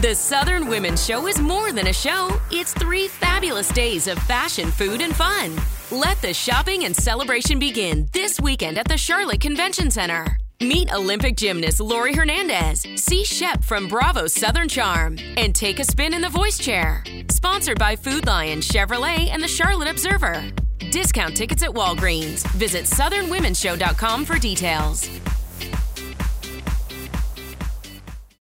The Southern Women's Show is more than a show. It's 3 fabulous days of fashion, food, and fun. Let the shopping and celebration begin this weekend at the Charlotte Convention Center. Meet Olympic gymnast Lori Hernandez, see Shep from Bravo's Southern Charm, and take a spin in the voice chair. Sponsored by Food Lion, Chevrolet, and the Charlotte Observer. Discount tickets at Walgreens. Visit southernwomenshow.com for details.